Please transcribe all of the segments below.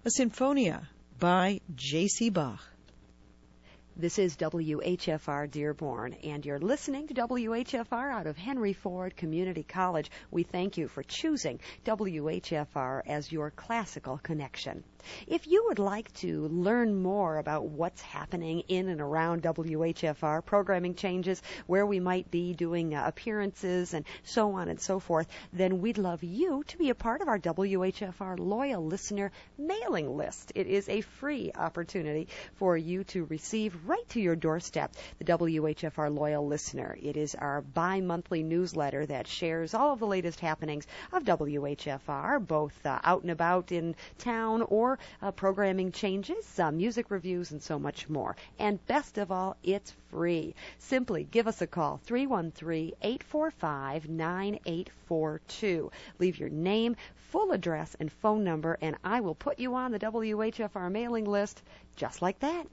a Sinfonia by J.C. Bach. This is WHFR Dearborn, and you're listening to WHFR out of Henry Ford Community College. We thank you for choosing WHFR as your classical connection. If you would like to learn more about what's happening in and around WHFR, programming changes, where we might be doing appearances, and so on and so forth, then we'd love you to be a part of our WHFR Loyal Listener mailing list. It is a free opportunity for you to receive right to your doorstep the WHFR Loyal Listener. It is our bi-monthly newsletter that shares all of the latest happenings of WHFR, both out and about in town or programming changes, music reviews, and so much more. And best of all, it's free. Simply give us a call, 313-845-9842. Leave your name, full address, and phone number, and I will put you on the WHFR mailing list just like that.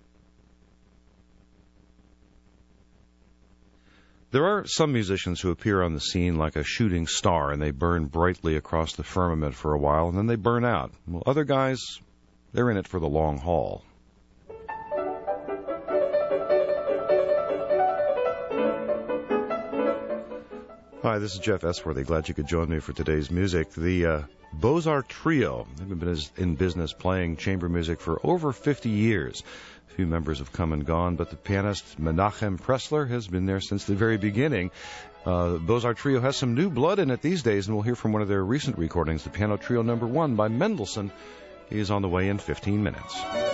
There are some musicians who appear on the scene like a shooting star, and they burn brightly across the firmament for a while, and then they burn out. Well, other guys, they're in it for the long haul. Hi, this is Jeff Esworthy. Glad you could join me for today's music. The Beaux-Arts Trio. They've been in business playing chamber music for over 50 years. A few members have come and gone, but the pianist Menachem Pressler has been there since the very beginning. The Beaux-Arts Trio has some new blood in it these days, and we'll hear from one of their recent recordings, the Piano Trio No. 1 by Mendelssohn. He is on the way in 15 minutes.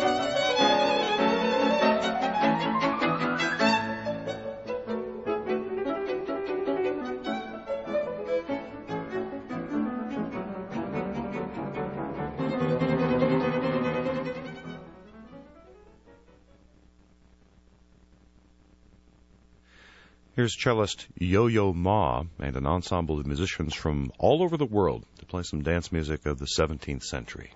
Here's cellist Yo-Yo Ma and an ensemble of musicians from all over the world to play some dance music of the 17th century.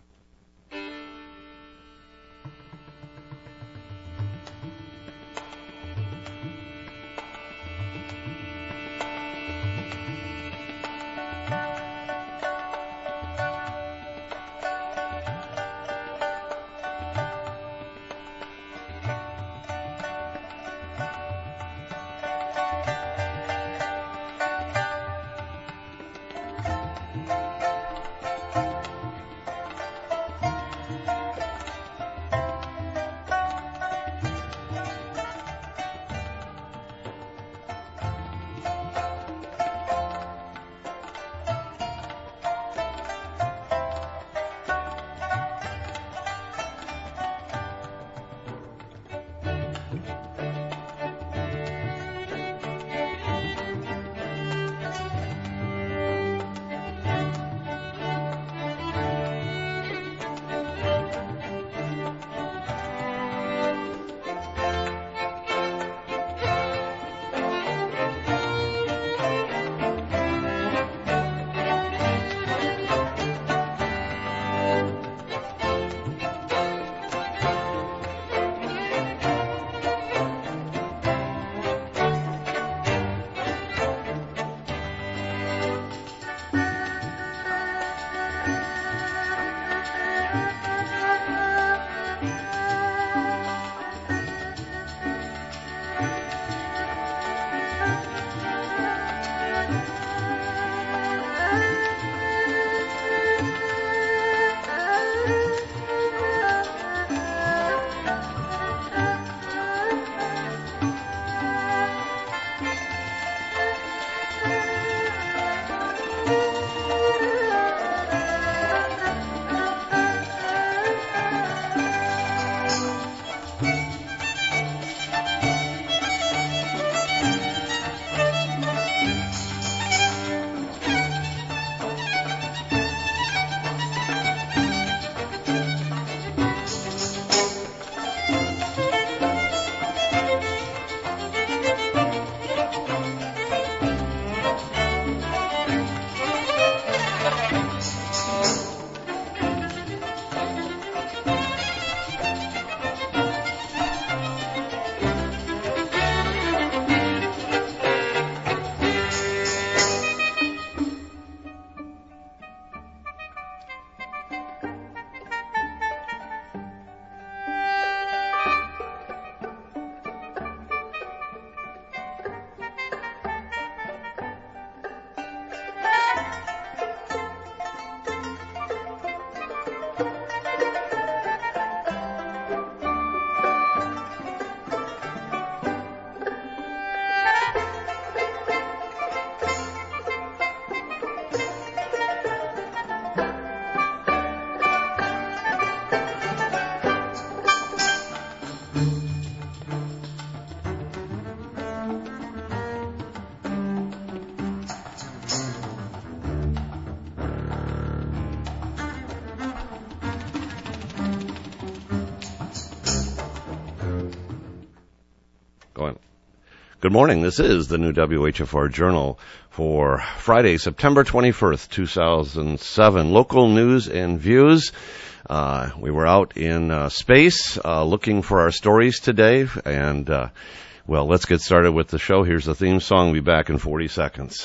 Good morning. This is the new WHFR Journal for Friday, September 21st, 2007. Local news and views. We were out in space looking for our stories today. And, well, let's get started with the show. Here's the theme song. We'll be back in 40 seconds.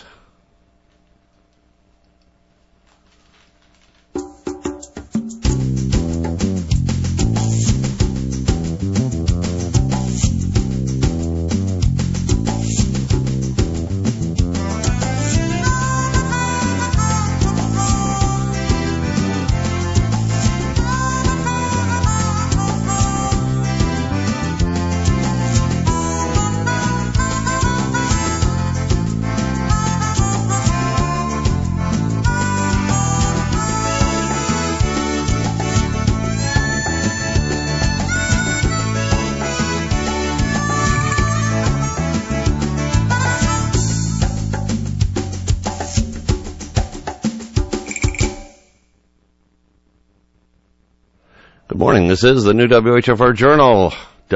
Good morning. This is the new WHFR Journal,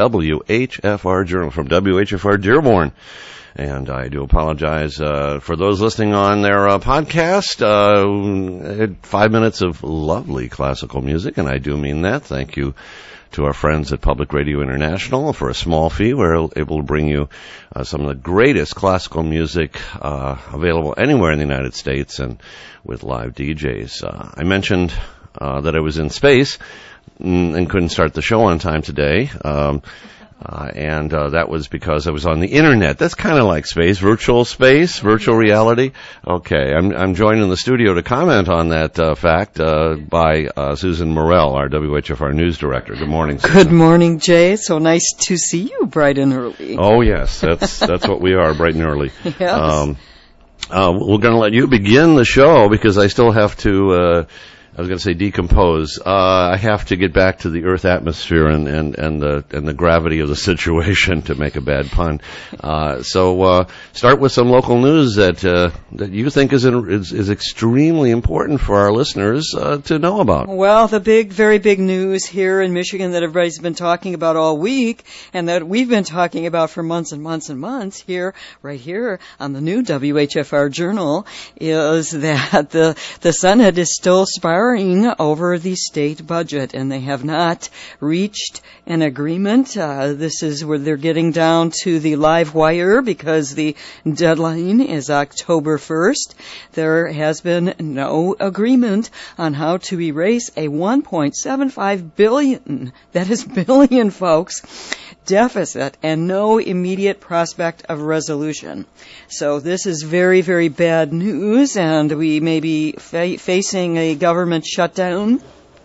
WHFR Journal from WHFR Dearborn. And I do apologize for those listening on their podcast. 5 minutes of lovely classical music, and I do mean that. Thank you to our friends at Public Radio International. For a small fee, we're able to bring you some of the greatest classical music available anywhere in the United States, and with live DJs. I mentioned that I was in space and couldn't start the show on time today. And that was because I was on the internet. That's kind of like space, virtual reality. Okay, I'm joined in the studio to comment on that fact by Susan Morell, our WHFR news director. Good morning, Susan. Good morning, Jay. So nice to see you bright and early. Oh yes, that's what we are, bright and early. Yes. We're going to let you begin the show because I still have to. I was going to say decompose. I have to get back to the Earth atmosphere and the gravity of the situation, to make a bad pun. So start with some local news that you think is extremely important for our listeners to know about. Well, the very big news here in Michigan that everybody's been talking about all week, and that we've been talking about for months and months and months right here on the new WHFR Journal, is that the Senate is still spiraling over the state budget, and they have not reached an agreement. This is where they're getting down to the live wire because the deadline is October 1st. There has been no agreement on how to erase a $1.75 billion, that is billion, folks, deficit, and no immediate prospect of resolution. So this is very, very bad news, and we may be facing a government shutdown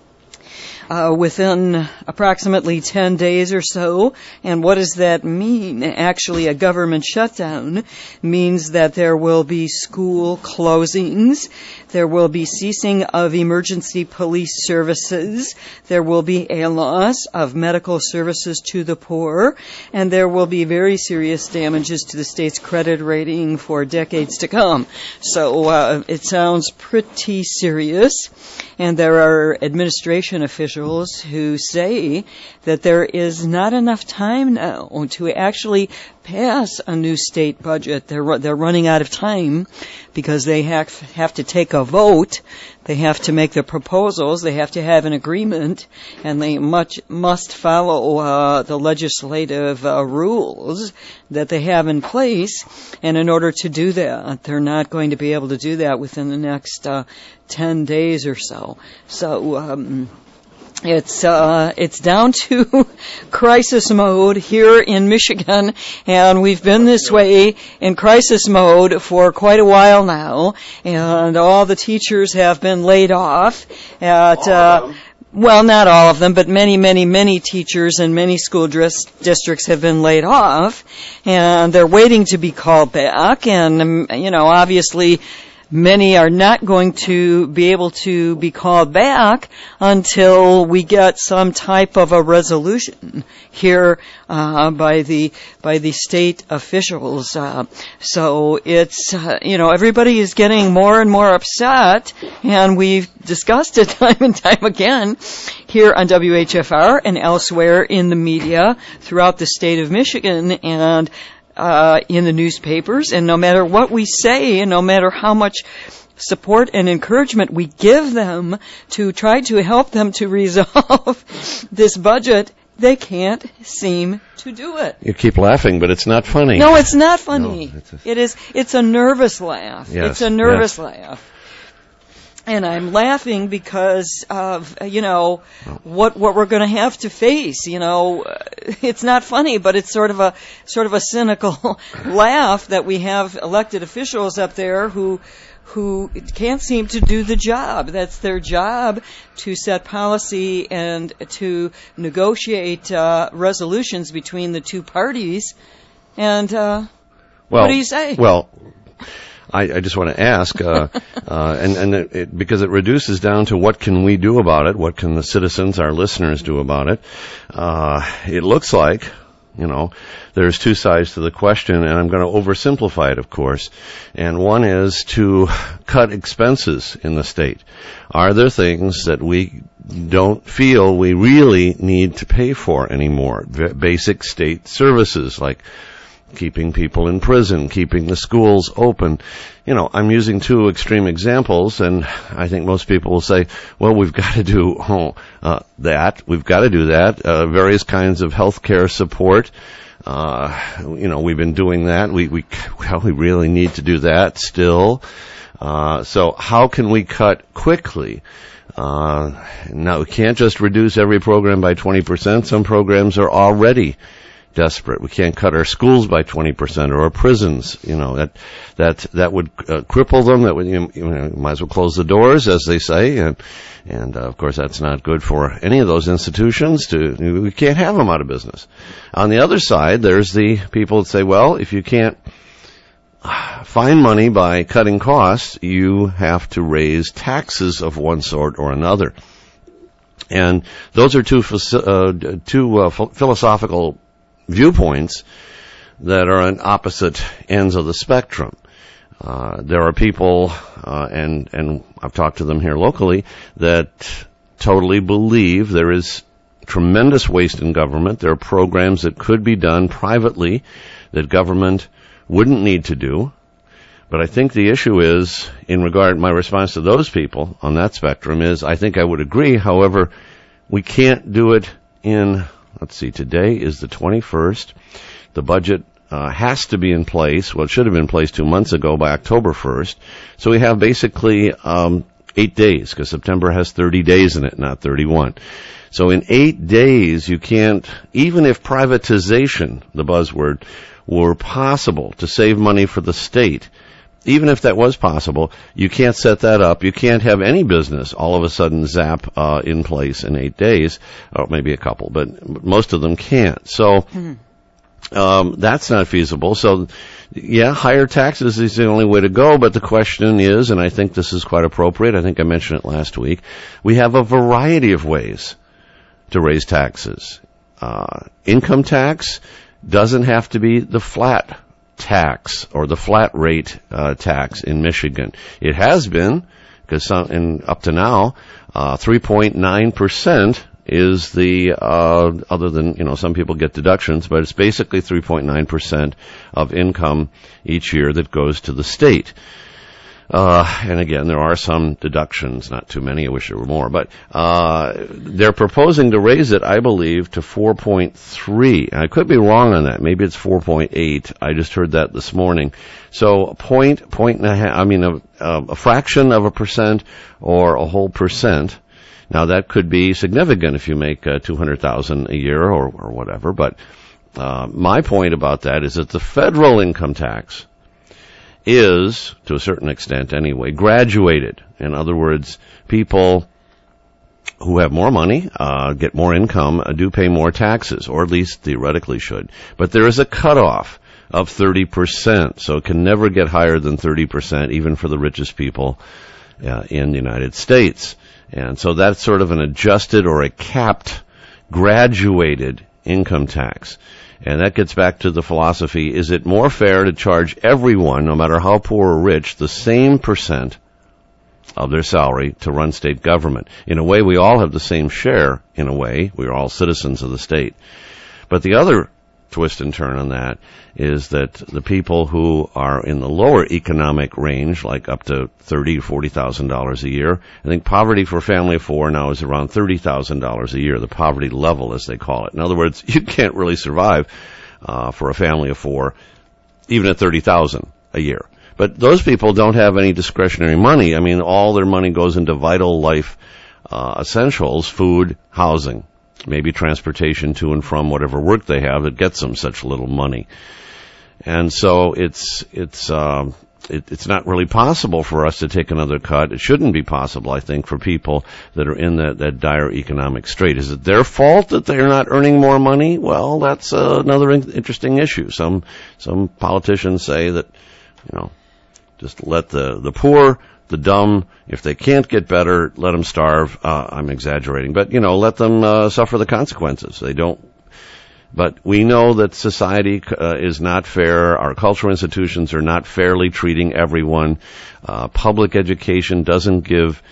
within approximately 10 days or so. And what does that mean? Actually, a government shutdown means that there will be school closings, there will be ceasing of emergency police services, there will be a loss of medical services to the poor, and there will be very serious damages to the state's credit rating for decades to come. So it sounds pretty serious, and there are administration officials who say that there is not enough time now to actually pass a new state budget. They're running out of time because they have to take a vote. They have to make the proposals. They have to have an agreement, and they must follow the legislative rules that they have in place. And in order to do that, they're not going to be able to do that within the next 10 days or so. So it's down to crisis mode here in Michigan, and we've been this way in crisis mode for quite a while now, and all the teachers have been laid off at well, not all of them, but many teachers in many school districts have been laid off, and they're waiting to be called back. And obviously many are not going to be able to be called back until we get some type of a resolution here by the state officials. So it's everybody is getting more and more upset, and we've discussed it time and time again here on WHFR and elsewhere in the media throughout the state of Michigan. And in the newspapers, and no matter what we say, and no matter how much support and encouragement we give them to try to help them to resolve this budget, they can't seem to do it. You keep laughing, but it's not funny. No, it's not funny. No, it's a nervous laugh. Yes, it's a nervous laugh. And I'm laughing because of, what we're going to have to face. It's not funny, but it's sort of a cynical laugh that we have elected officials up there who can't seem to do the job. That's their job, to set policy and to negotiate resolutions between the two parties. And what do you say? Well, I just want to ask, because it reduces down to what can we do about it? What can the citizens, our listeners, do about it? It looks like, there's two sides to the question, and I'm going to oversimplify it, of course. And one is to cut expenses in the state. Are there things that we don't feel we really need to pay for anymore? Basic state services like keeping people in prison, keeping the schools open. I'm using two extreme examples, and I think most people will say, well, we've got to do that. We've got to do that. Various kinds of health care support. We've been doing that. We really need to do that still. So how can we cut quickly? Now, we can't just reduce every program by 20%. Some programs are already desperate. We can't cut our schools by 20% or our prisons. That would cripple them. That would, might as well close the doors, as they say. And of course, that's not good for any of those institutions. We can't have them out of business. On the other side, there's the people that say, well, if you can't find money by cutting costs, you have to raise taxes of one sort or another. And those are two philosophical viewpoints that are on opposite ends of the spectrum. There are people, and I've talked to them here locally, that totally believe there is tremendous waste in government. There are programs that could be done privately that government wouldn't need to do. But I think the issue is, my response to those people on that spectrum is, I think I would agree. However, we can't do it today is the 21st. The budget has to be in place. Well, it should have been in place 2 months ago by October 1st. So we have basically 8 days, because September has 30 days in it, not 31. So in 8 days, you can't, even if privatization, the buzzword, were possible to save money for the state, even if that was possible, you can't set that up. You can't have any business all of a sudden zap in place in 8 days, or maybe a couple, but most of them can't. So that's not feasible. So, yeah, higher taxes is the only way to go, but the question is, and I think this is quite appropriate, I think I mentioned it last week, we have a variety of ways to raise taxes. Income tax doesn't have to be the flat tax or the flat rate tax in Michigan. It has been, because up to now, 3.9% is the other than some people get deductions, but it's basically 3.9% of income each year that goes to the state. And again, there are some deductions, not too many, I wish there were more, but they're proposing to raise it, I believe, to 4.3. I could be wrong on that. Maybe it's 4.8. I just heard that this morning. So a point and a half, a fraction of a percent or a whole percent. Now that could be significant if you make $200,000 a year or whatever, but my point about that is that the federal income tax is, to a certain extent anyway, graduated. In other words, people who have more money, get more income, do pay more taxes, or at least theoretically should. But there is a cutoff of 30%, so it can never get higher than 30%, even for the richest people in the United States. And so that's sort of an adjusted or a capped, graduated income tax. And that gets back to the philosophy, is it more fair to charge everyone, no matter how poor or rich, the same percent of their salary to run state government? In a way, we all have the same share, in a way. We're all citizens of the state. But the other twist and turn on that is that the people who are in the lower economic range, like up to $30,000 or $40,000 a year, I think poverty for a family of four now is around $30,000 a year, the poverty level as they call it. In other words, you can't really survive for a family of four, even at $30,000 a year. But those people don't have any discretionary money. I mean, all their money goes into vital life essentials, food, housing, maybe transportation to and from whatever work they have that gets them such little money. And so it's not really possible for us to take another cut. It shouldn't be possible, I think, for people that are in that dire economic strait. Is it their fault that they're not earning more money? Well, that's another interesting issue. Some politicians say that, just let the poor, the dumb, if they can't get better, let them starve. I'm exaggerating, but let them suffer the consequences. They don't. But we know that society is not fair. Our cultural institutions are not fairly treating everyone. Public education doesn't give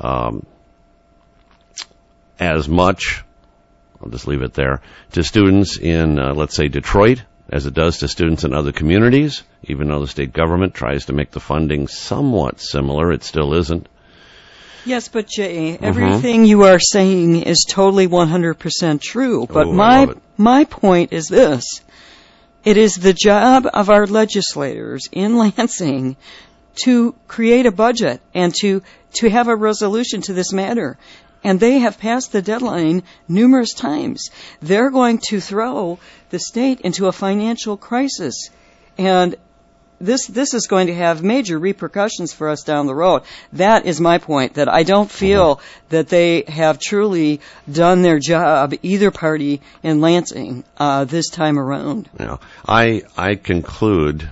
as much, I'll just leave it there, to students in, let's say, Detroit as it does to students in other communities. Even though the state government tries to make the funding somewhat similar, it still isn't. Yes, but Jay, everything you are saying is totally 100% true. But my point is this. It is the job of our legislators in Lansing to create a budget and to have a resolution to this matter. And they have passed the deadline numerous times. They're going to throw the state into a financial crisis. And this is going to have major repercussions for us down the road. That is my point, that I don't feel that they have truly done their job, either party in Lansing, this time around. I conclude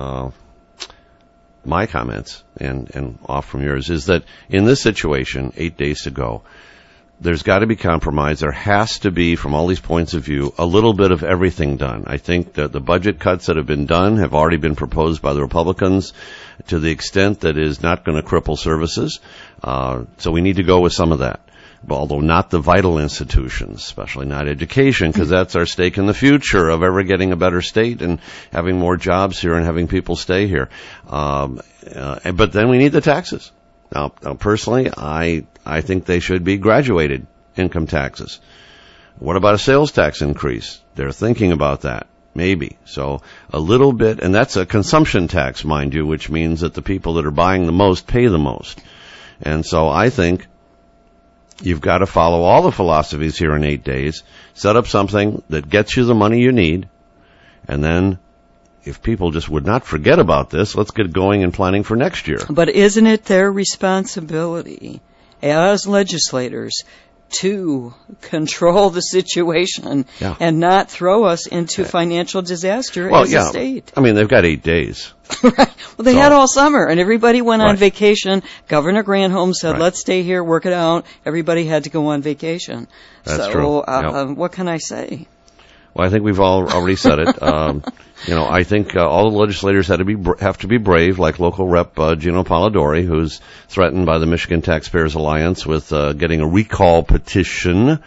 my comments and off from yours is that in this situation, 8 days to go, there's got to be compromise. There has to be, from all these points of view, a little bit of everything done. I think that the budget cuts that have been done have already been proposed by the Republicans to the extent that is not going to cripple services. So we need to go with some of that. Although not the vital institutions, especially not education, because that's our stake in the future of ever getting a better state and having more jobs here and having people stay here. But then we need the taxes. Now, personally, I think they should be graduated income taxes. What about a sales tax increase? They're thinking about that. Maybe. So a little bit, and that's a consumption tax, mind you, which means that the people that are buying the most pay the most. And so I think you've got to follow all the philosophies here in 8 days, set up something that gets you the money you need, and then if people just would not forget about this, let's get going and planning for next year. But isn't it their responsibility as legislators to control the situation and not throw us into financial disaster as a state? I mean, they've got 8 days. Right. Well, they had all summer, and everybody went on vacation. Governor Granholm said, let's stay here, work it out. Everybody had to go on vacation. That's true. What can I say? Well, I think we've already said it. I think all the legislators have to be brave, like local rep Gino Polidori, who's threatened by the Michigan Taxpayers Alliance with getting a recall petition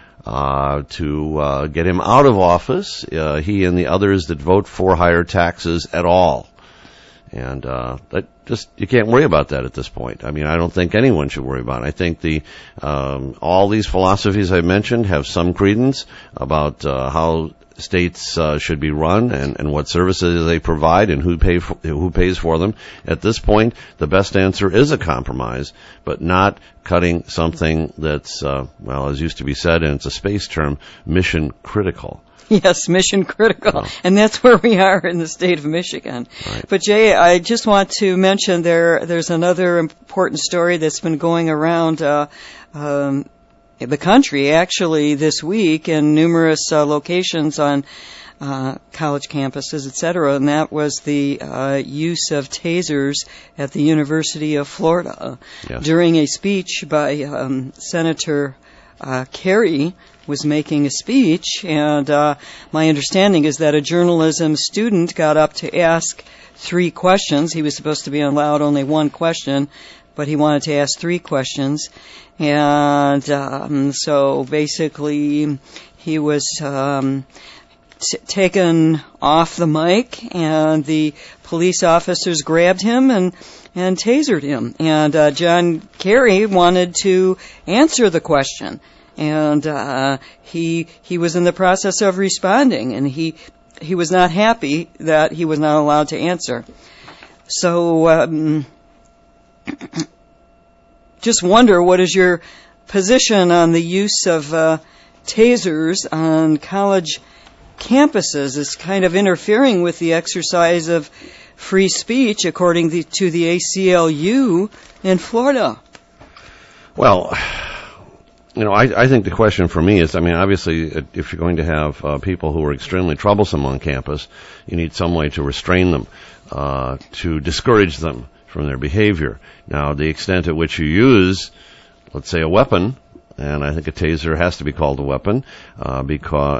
to get him out of office. He and the others that vote for higher taxes at all. And you can't worry about that at this point. I mean, I don't think anyone should worry about it. I think all these philosophies I mentioned have some credence about how states should be run and what services they provide and who pays for them. At this point, the best answer is a compromise, but not cutting something that's, as used to be said, and it's a space term, mission critical. Yes, mission critical. And that's where we are in the state of Michigan. Right. But Jay, I just want to mention there's another important story that's been going around the country actually this week in numerous locations on college campuses, etc., and that was the use of tasers at the University of Florida. Yes. During a speech by Senator Kerry was making a speech, and my understanding is that a journalism student got up to ask 3 questions. He was supposed to be allowed only 1 question, but he wanted to ask 3 questions. And so basically he was taken off the mic, and the police officers grabbed him and tasered him. And John Kerry wanted to answer the question, and he was in the process of responding, and he was not happy that he was not allowed to answer. So just wonder, what is your position on the use of tasers on college campuses? Is kind of interfering with the exercise of free speech, according to the ACLU in Florida. Well, I think the question for me is, obviously, if you're going to have people who are extremely troublesome on campus, you need some way to restrain them, to discourage them from their behavior. Now, the extent at which you use, let's say, a weapon, and I think a taser has to be called a weapon, because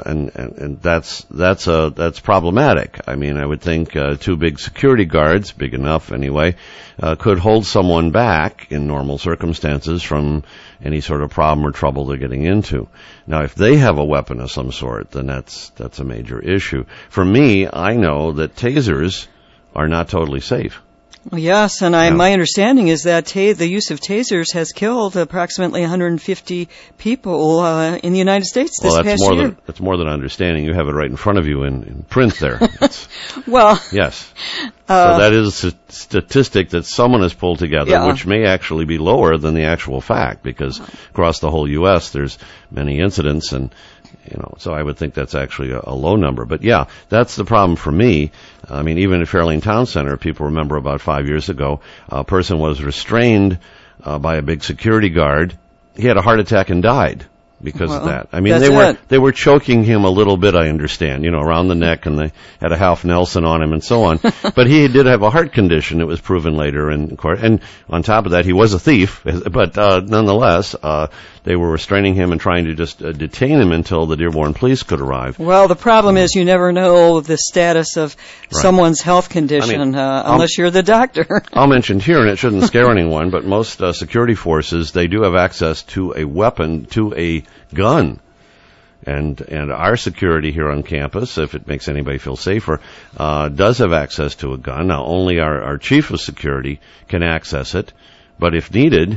that's problematic. I would think 2 big security guards, big enough anyway, could hold someone back in normal circumstances from any sort of problem or trouble they're getting into. Now, if they have a weapon of some sort, then that's a major issue. For me, I know that tasers are not totally safe. Well, yes, and my understanding is that the use of tasers has killed approximately 150 people in the United States this past year. That's more than understanding. You have it right in front of you in print there. Well, yes. So that is a statistic that someone has pulled together, which may actually be lower than the actual fact, because across the whole U.S. there's many incidents, and so I would think that's actually a low number. But yeah, that's the problem for me. Even at Fairlane Town Center, people remember about 5 years ago, a person was restrained by a big security guard. He had a heart attack and died because of that. They were choking him a little bit, I understand, around the neck, and they had a half Nelson on him and so on. But he did have a heart condition. It was proven later in court. And on top of that, he was a thief. But nonetheless, they were restraining him and trying to just detain him until the Dearborn police could arrive. Well, the problem is you never know the status of someone's health condition unless you're the doctor. I'll mention here, and it shouldn't scare anyone, but most security forces, they do have access to a weapon, to a gun. And our security here on campus, if it makes anybody feel safer, does have access to a gun. Now, only our chief of security can access it, but if needed,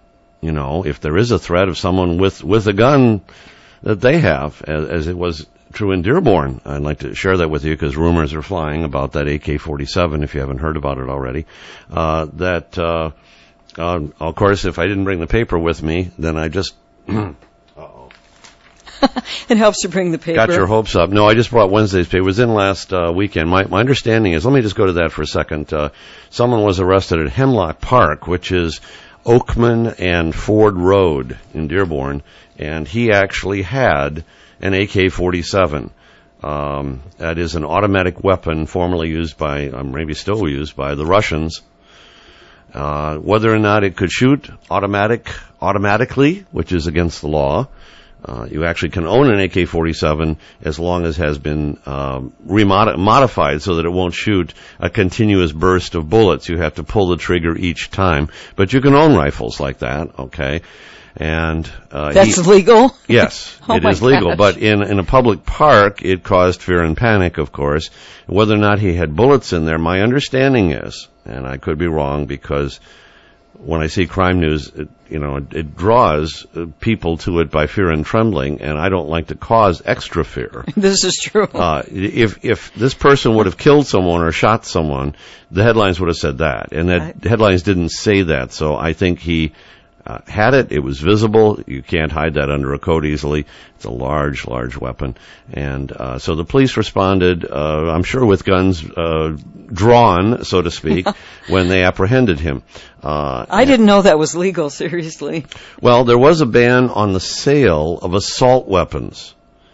if there is a threat of someone with a gun that they have, as it was true in Dearborn, I'd like to share that with you because rumors are flying about that AK-47, if you haven't heard about it already, of course, if I didn't bring the paper with me, then I just... It helps to bring the paper. Got your hopes up. No, I just brought Wednesday's paper. It was in last weekend. My understanding is, let me just go to that for a second. Someone was arrested at Hemlock Park, which is Oakman and Ford Road in Dearborn, and he actually had an AK-47. That is an automatic weapon formerly used by, maybe still used by the Russians. Whether or not it could shoot automatically, which is against the law. You actually can own an AK-47 as long as it has been modified so that it won't shoot a continuous burst of bullets. You have to pull the trigger each time. But you can own rifles like that, okay? And that's legal? Yes, it is legal. Gosh. But in a public park, it caused fear and panic, of course. Whether or not he had bullets in there, my understanding is, and I could be wrong because when I see crime news, it draws people to it by fear and trembling, and I don't like to cause extra fear. This is true. If this person would have killed someone or shot someone, the headlines would have said that, and the headlines didn't say that. So I think he had it. It was visible. You can't hide that under a coat easily. It's a large, large weapon. And so the police responded, I'm sure with guns drawn, so to speak, when they apprehended him. I didn't know that was legal, seriously. Well, there was a ban on the sale of assault weapons,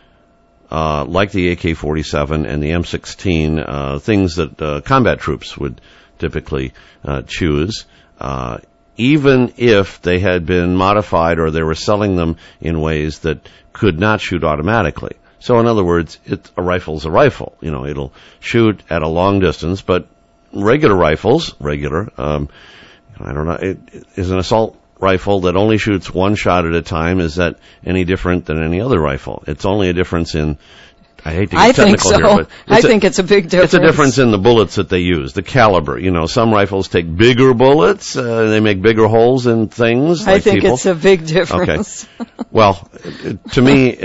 like the AK-47 and the M16, things that combat troops would typically choose. Even if they had been modified or they were selling them in ways that could not shoot automatically. So in other words, a rifle's a rifle. It'll shoot at a long distance, but regular rifles, I don't know, it is an assault rifle that only shoots one shot at a time. Is that any different than any other rifle? It's only a difference in I hate to I get think technical so. here, but I think it's a big difference. It's a difference in the bullets that they use, the caliber. You know, some rifles take bigger bullets. They make bigger holes in things. I think it's a big difference. Okay. Well, to me,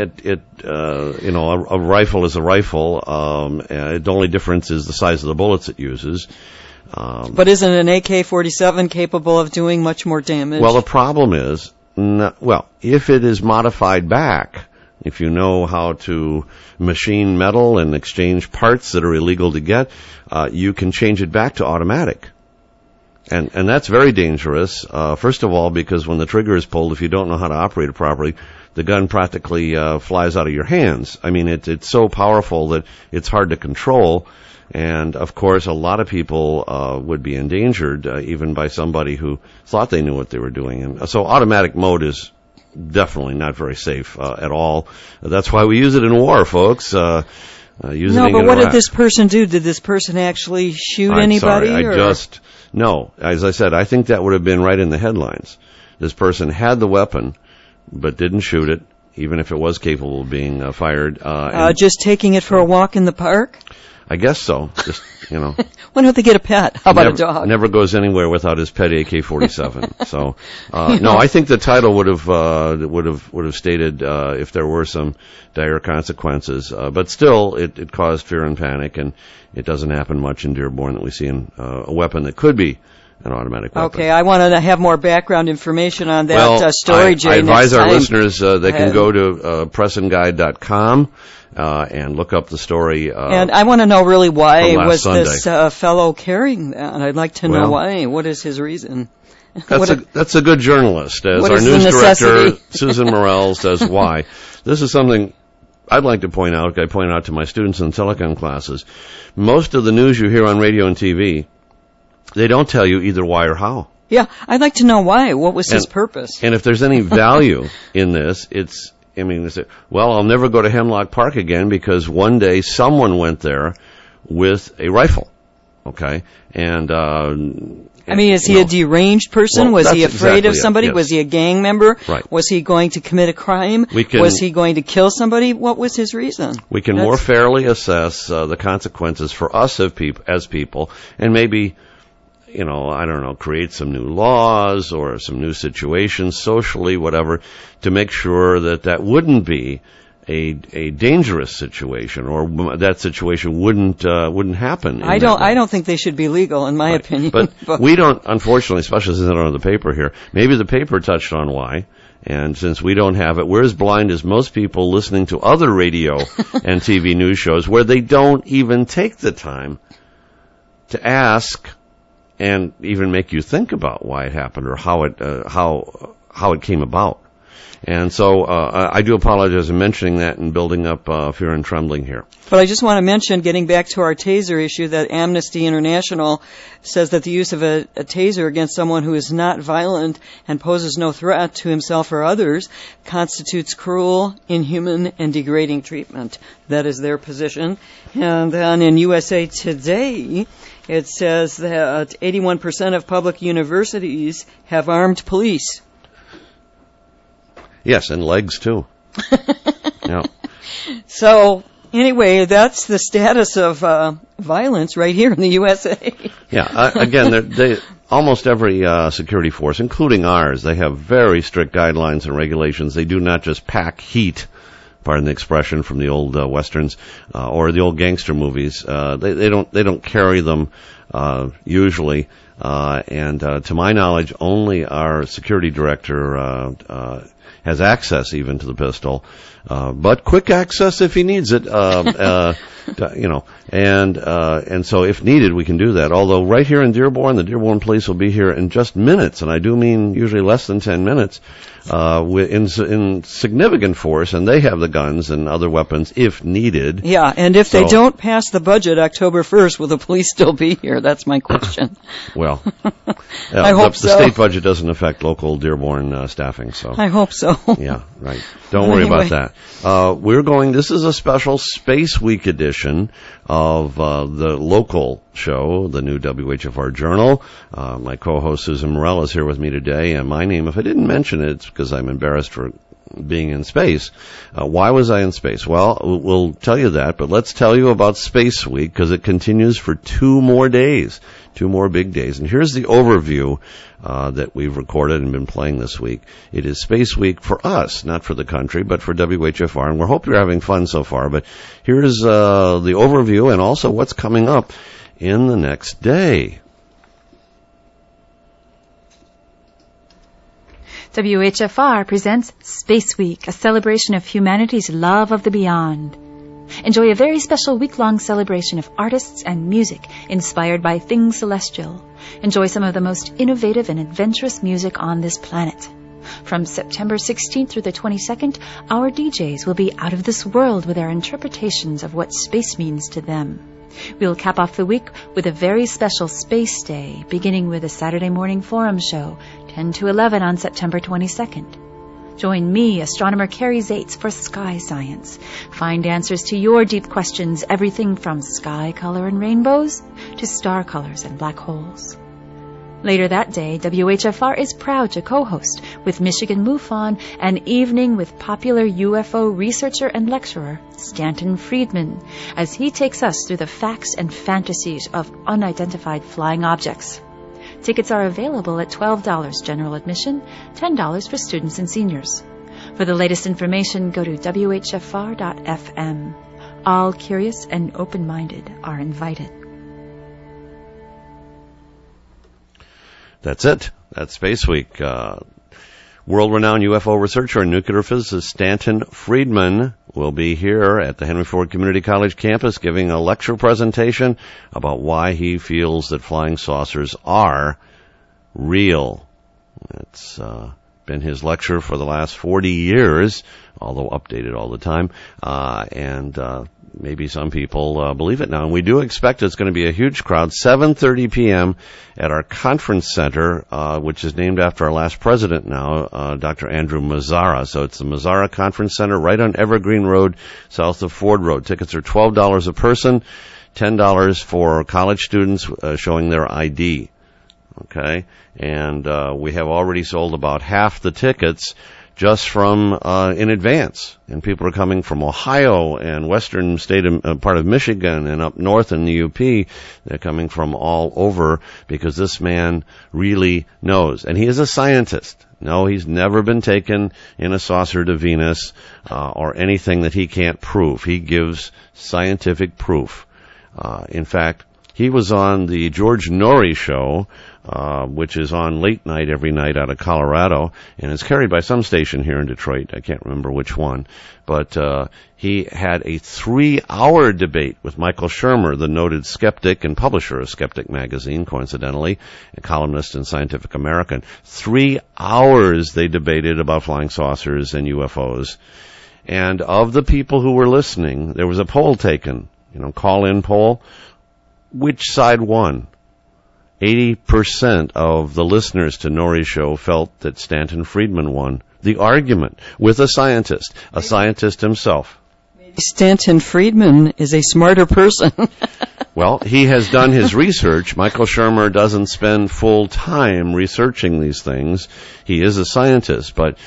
you know, a rifle is a rifle. The only difference is the size of the bullets it uses. But isn't an AK-47 capable of doing much more damage? Well, the problem is, if it is modified back, if you know how to machine metal and exchange parts that are illegal to get, you can change it back to automatic. And that's very dangerous. First of all, because when the trigger is pulled, if you don't know how to operate it properly, the gun practically flies out of your hands. I mean, it's so powerful that it's hard to control. And, of course, a lot of people would be endangered, even by somebody who thought they knew what they were doing. And so automatic mode is definitely not very safe at all. That's why we use it in war, folks. No, but what did this person do? Did this person actually shoot anybody? No. As I said, I think that would have been right in the headlines. This person had the weapon, but didn't shoot it, even if it was capable of being fired. Just taking it for a walk in the park? I guess so. Just, you know. Why don't they get a pet? How about a dog? Never goes anywhere without his pet AK-47. So, no, I think the title would have stated if there were some dire consequences. But still, it caused fear and panic, and it doesn't happen much in Dearborn that we see in a weapon that could be an automatic weapon. Okay, I wanted to have more background information on that story, Jay. I advise our listeners they can go to pressandguide.com. And look up the story. And I want to know really why was this fellow carrying that? I'd like to know why. What is his reason? That's a good journalist. As our news director, Susan Morrell, says why. This is something I'd like to point out. I point out to my students in telecom classes. Most of the news you hear on radio and TV, they don't tell you either why or how. Yeah, I'd like to know why. What was his purpose? And if there's any value in this, they say, well, I'll never go to Hemlock Park again because one day someone went there with a rifle. Okay? And, is he a deranged person? Was he afraid of somebody? Yes. Was he a gang member? Right. Was he going to commit a crime? Was he going to kill somebody? What was his reason? We can more fairly assess the consequences for us as people, and maybe, create some new laws or some new situations socially, whatever, to make sure that wouldn't be a dangerous situation, or that situation wouldn't happen. I don't think they should be legal, in my opinion. But we don't, unfortunately, especially since I don't have the paper here. Maybe the paper touched on why. And since we don't have it, we're as blind as most people listening to other radio and TV news shows where they don't even take the time to ask and even make you think about why it happened or how it came about. And so I do apologize for mentioning that and building up fear and trembling here. But I just want to mention, getting back to our taser issue, that Amnesty International says that the use of a taser against someone who is not violent and poses no threat to himself or others constitutes cruel, inhuman, and degrading treatment. That is their position. And then in USA Today, it says that 81% of public universities have armed police. Yes, and legs too. Yeah. So, anyway, that's the status of violence right here in the USA. Yeah, again, almost every security force, including ours, they have very strict guidelines and regulations. They do not just pack heat, pardon the expression, from the old westerns or the old gangster movies. They don't carry them usually. And to my knowledge, only our security director has access even to the pistol, but quick access if he needs it, and so if needed, we can do that. Although right here in Dearborn, the Dearborn police will be here in just minutes, and I do mean usually less than 10 minutes, in significant force, and they have the guns and other weapons if needed. Yeah, and if they don't pass the budget October 1st, will the police still be here? That's my question. Well, I hope so. The state budget doesn't affect local Dearborn staffing, so. I hope so. Yeah, right. Don't worry about that. This is a special Space Week edition of the local show, the new WHFR Journal. My co-host Susan Morrell is here with me today, and my name, if I didn't mention it, it's because I'm embarrassed for being in space. Why was I in space? Well, we'll tell you that, but let's tell you about Space Week because it continues for 2 more days, 2 more big days. And here's the overview that we've recorded and been playing this week. It is Space Week for us, not for the country, but for WHFR, and we hope you're having fun so far. But here's the overview and also what's coming up in the next day. WHFR presents Space Week, a celebration of humanity's love of the beyond. Enjoy a very special week-long celebration of artists and music inspired by things celestial. Enjoy some of the most innovative and adventurous music on this planet. From September 16th through the 22nd, our DJs will be out of this world with their interpretations of what space means to them. We'll cap off the week with a very special Space Day, beginning with a Saturday morning forum show, 10 to 11 on September 22nd. Join me, astronomer Carrie Zates, for Sky Science. Find answers to your deep questions, everything from sky color and rainbows to star colors and black holes. Later that day, WHFR is proud to co-host with Michigan MUFON an evening with popular UFO researcher and lecturer Stanton Friedman as he takes us through the facts and fantasies of unidentified flying objects. Tickets are available at $12 general admission, $10 for students and seniors. For the latest information, go to WHFR.FM. All curious and open-minded are invited. That's it. That's Space Week. World-renowned UFO researcher and nuclear physicist Stanton Friedman will be here at the Henry Ford Community College campus giving a lecture presentation about why he feels that flying saucers are real. It's been his lecture for the last 40 years, although updated all the time, and maybe some people believe it now. And we do expect it's going to be a huge crowd, 7:30 p.m. at our conference center, which is named after our last president now, Dr. Andrew Mazzara. So it's the Mazzara Conference Center right on Evergreen Road, south of Ford Road. Tickets are $12 a person, $10 for college students showing their ID. Okay? And we have already sold about half the tickets just from in advance. And people are coming from Ohio and western state part of Michigan and up north in the UP. They're coming from all over because this man really knows. And he is a scientist. No, he's never been taken in a saucer to Venus or anything that he can't prove. He gives scientific proof. In fact, he was on the George Noory show, which is on late night every night out of Colorado, and is carried by some station here in Detroit. I can't remember which one. But he had a 3-hour debate with Michael Shermer, the noted skeptic and publisher of Skeptic magazine, coincidentally, a columnist in Scientific American. 3 hours they debated about flying saucers and UFOs. And of the people who were listening, there was a poll taken, call-in poll. Which side won? 80% of the listeners to Noory's show felt that Stanton Friedman won the argument with a scientist himself. Maybe Stanton Friedman is a smarter person. Well, he has done his research. Michael Shermer doesn't spend full time researching these things. He is a scientist, but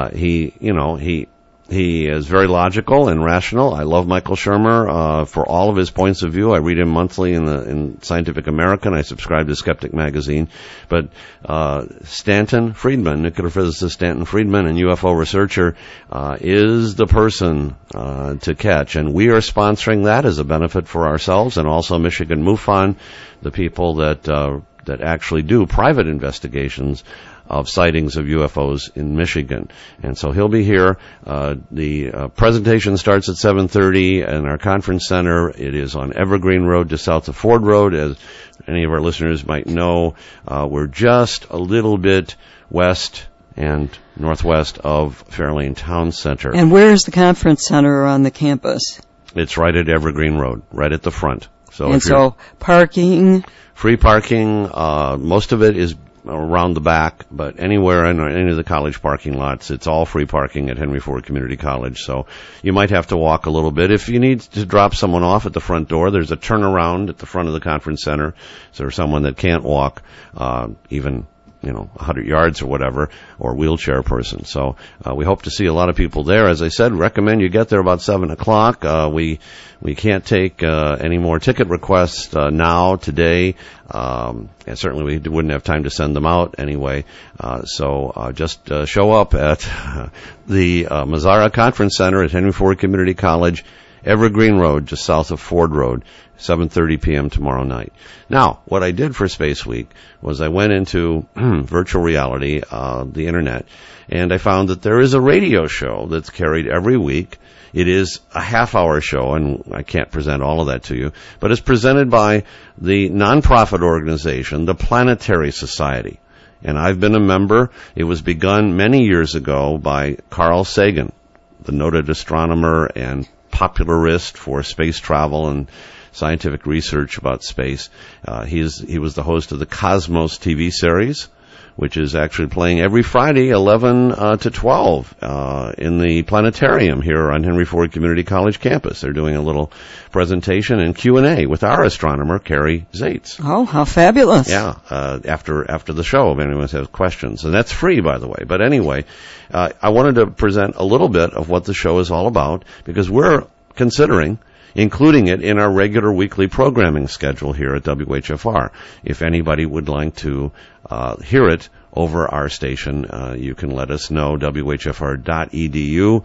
he is very logical and rational. I love Michael Shermer for all of his points of view. I read him monthly in Scientific American. I subscribe to Skeptic magazine. But Stanton Friedman, nuclear physicist Stanton Friedman, and UFO researcher, is the person to catch. And we are sponsoring that as a benefit for ourselves and also Michigan MUFON, the people that actually do private investigations of sightings of UFOs in Michigan. And so he'll be here. The presentation starts at 7:30 in our conference center. It is on Evergreen Road just south of Ford Road. As any of our listeners might know, we're just a little bit west and northwest of Fairlane Town Center. And where is the conference center on the campus? It's right at Evergreen Road, right at the front. So parking? Free parking. Most of it is around the back, but anywhere in any of the college parking lots, it's all free parking at Henry Ford Community College. So you might have to walk a little bit. If you need to drop someone off at the front door, there's a turnaround at the front of the conference center. So there's someone that can't walk, even 100 yards or whatever, or wheelchair person. So we hope to see a lot of people there. As I said, recommend you get there about 7 o'clock. We can't take any more ticket requests today. And certainly we wouldn't have time to send them out anyway. So just show up at the Mazzara Conference Center at Henry Ford Community College, Evergreen Road, just south of Ford Road, 7:30 p.m. tomorrow night. Now, what I did for Space Week was I went into virtual reality, the internet, and I found that there is a radio show that's carried every week. It is a half-hour show, and I can't present all of that to you, but it's presented by the nonprofit organization, the Planetary Society. And I've been a member. It was begun many years ago by Carl Sagan, the noted astronomer and popularist for space travel and scientific research about space. He was the host of the Cosmos TV series, which is actually playing every Friday, 11 to 12, in the planetarium here on Henry Ford Community College campus. They're doing a little presentation and Q&A with our astronomer, Carrie Zaitz. Oh, how fabulous. Yeah, after the show, if anyone has questions. And that's free, by the way. But anyway, I wanted to present a little bit of what the show is all about, because we're considering including it in our regular weekly programming schedule here at WHFR. If anybody would like to hear it over our station, you can let us know. WHFR.edu,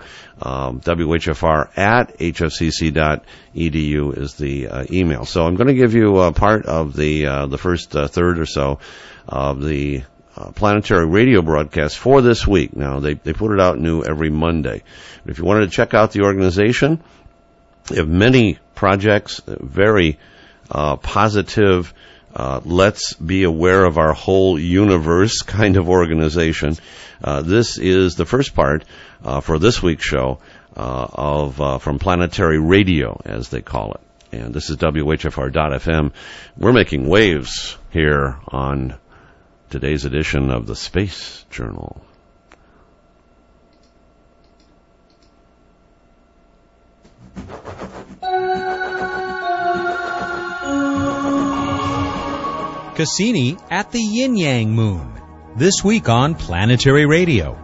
WHFR@hfcc.edu is the email. So I'm going to give you part of the first third or so of the planetary radio broadcast for this week. Now, they put it out new every Monday. If you wanted to check out the organization, they have many projects, very positive, let's be aware of our whole universe kind of organization. This is the first part for this week's show from Planetary Radio, as they call it. And this is WHFR.FM. We're making waves here on today's edition of the Space Journal. Cassini at the Yin Yang Moon, this week on Planetary Radio.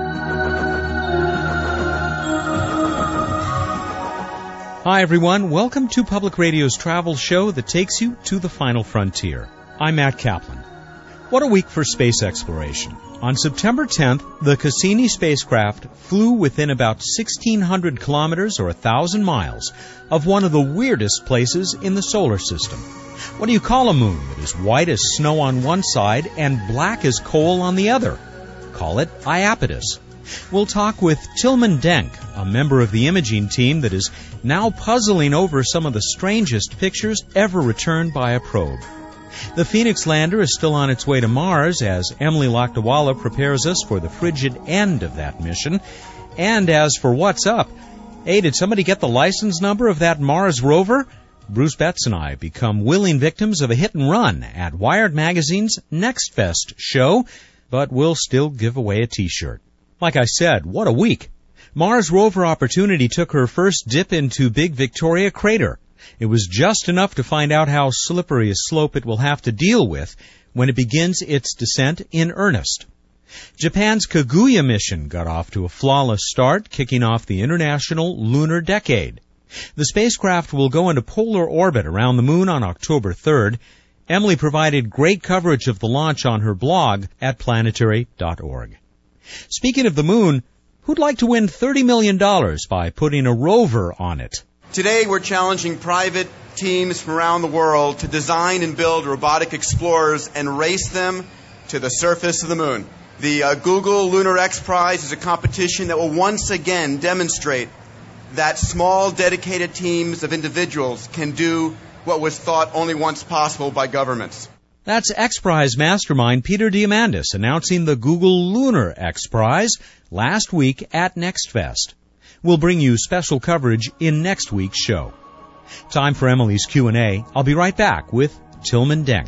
Hi everyone, welcome to Public Radio's travel show that takes you to the final frontier. I'm Matt Kaplan. What a week for space exploration. On September 10th, the Cassini spacecraft flew within about 1,600 kilometers or 1,000 miles of one of the weirdest places in the solar system. What do you call a moon that is white as snow on one side and black as coal on the other? Call it Iapetus. We'll talk with Tilman Denk, a member of the imaging team that is now puzzling over some of the strangest pictures ever returned by a probe. The Phoenix lander is still on its way to Mars as Emily Lakdawala prepares us for the frigid end of that mission. And as for What's Up, hey, did somebody get the license number of that Mars rover? Bruce Betts and I become willing victims of a hit and run at Wired Magazine's Next Fest show, but we'll still give away a T-shirt. Like I said, what a week. Mars rover Opportunity took her first dip into Big Victoria Crater. It was just enough to find out how slippery a slope it will have to deal with when it begins its descent in earnest. Japan's Kaguya mission got off to a flawless start, kicking off the International Lunar Decade. The spacecraft will go into polar orbit around the moon on October 3rd. Emily provided great coverage of the launch on her blog at planetary.org. Speaking of the moon, who'd like to win $30 million by putting a rover on it? Today we're challenging private teams from around the world to design and build robotic explorers and race them to the surface of the moon. The Google Lunar X Prize is a competition that will once again demonstrate that small, dedicated teams of individuals can do what was thought only once possible by governments. That's X Prize mastermind Peter Diamandis announcing the Google Lunar X Prize last week at Next Fest. We'll bring you special coverage in next week's show. Time for Emily's Q&A. I'll be right back with Tilman Denk.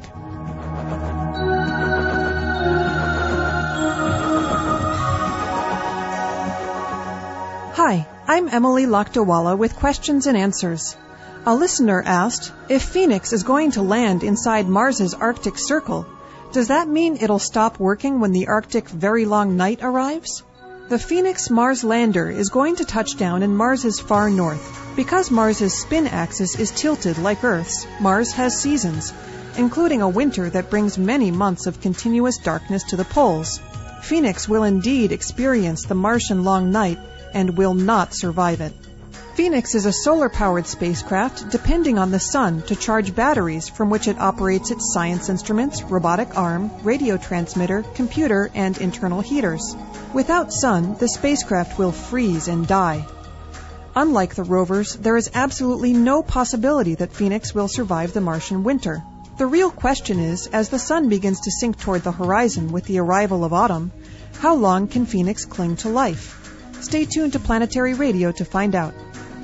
Hi, I'm Emily Lakdawala with Questions and Answers. A listener asked, if Phoenix is going to land inside Mars's Arctic Circle, Does that mean it'll stop working when the Arctic Very Long Night arrives? The Phoenix Mars lander is going to touch down in Mars's far north. Because Mars's spin axis is tilted like Earth's, Mars has seasons, including a winter that brings many months of continuous darkness to the poles. Phoenix will indeed experience the Martian long night and will not survive it. Phoenix is a solar-powered spacecraft depending on the sun to charge batteries from which it operates its science instruments, robotic arm, radio transmitter, computer, and internal heaters. Without sun, the spacecraft will freeze and die. Unlike the rovers, there is absolutely no possibility that Phoenix will survive the Martian winter. The real question is, as the sun begins to sink toward the horizon with the arrival of autumn, how long can Phoenix cling to life? Stay tuned to Planetary Radio to find out.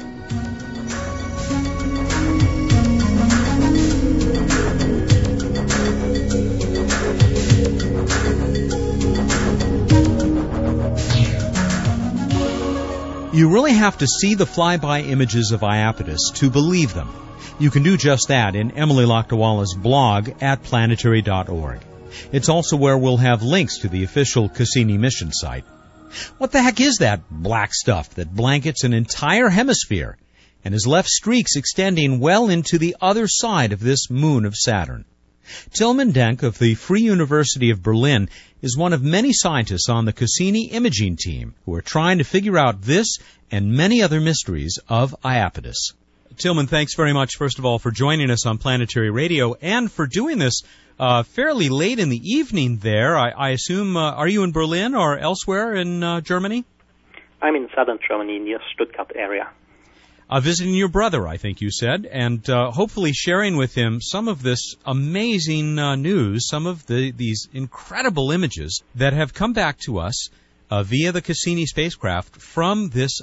You really have to see the flyby images of Iapetus to believe them. You can do just that in Emily Lakdawala's blog at planetary.org. It's also where we'll have links to the official Cassini mission site. What the heck is that black stuff that blankets an entire hemisphere and has left streaks extending well into the other side of this moon of Saturn? Tilman Denk of the Free University of Berlin is one of many scientists on the Cassini imaging team who are trying to figure out this and many other mysteries of Iapetus. Tilman, thanks very much, first of all, for joining us on Planetary Radio and for doing this fairly late in the evening there. I assume, are you in Berlin or elsewhere in Germany? I'm in southern Germany near Stuttgart area. Visiting your brother, I think you said, and hopefully sharing with him some of this amazing news, some of these incredible images that have come back to us via the Cassini spacecraft from this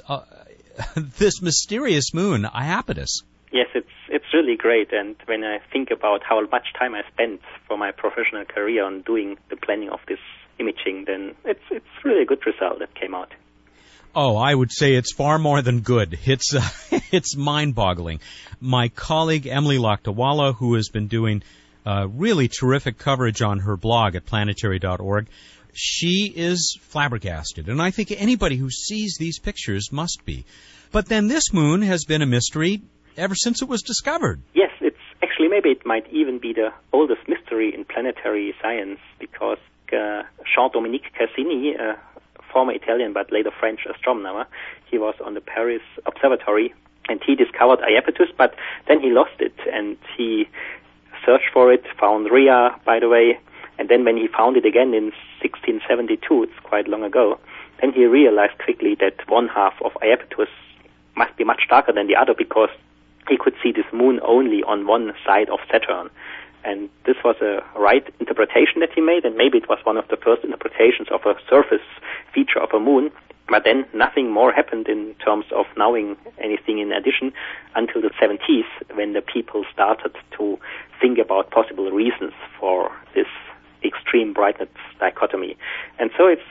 this mysterious moon, Iapetus. Yes, it's really great, and when I think about how much time I spent for my professional career on doing the planning of this imaging, then it's really a good result that came out. Oh, I would say it's far more than good. It's mind-boggling. My colleague Emily Lakdawala, who has been doing really terrific coverage on her blog at planetary.org, she is flabbergasted, and I think anybody who sees these pictures must be. But then this moon has been a mystery ever since it was discovered. Yes, it's actually, maybe it might even be the oldest mystery in planetary science, because Jean-Dominique Cassini, former Italian but later French astronomer, he was on the Paris Observatory, and he discovered Iapetus, but then he lost it, and he searched for it, found Rhea, by the way, and then when he found it again in 1672, it's quite long ago, then he realized quickly that one half of Iapetus must be much darker than the other, because he could see this moon only on one side of Saturn. And this was a right interpretation that he made, and maybe it was one of the first interpretations of a surface feature of a moon. But then nothing more happened in terms of knowing anything in addition until the 70s, when the people started to think about possible reasons for this extreme brightness dichotomy. And so it's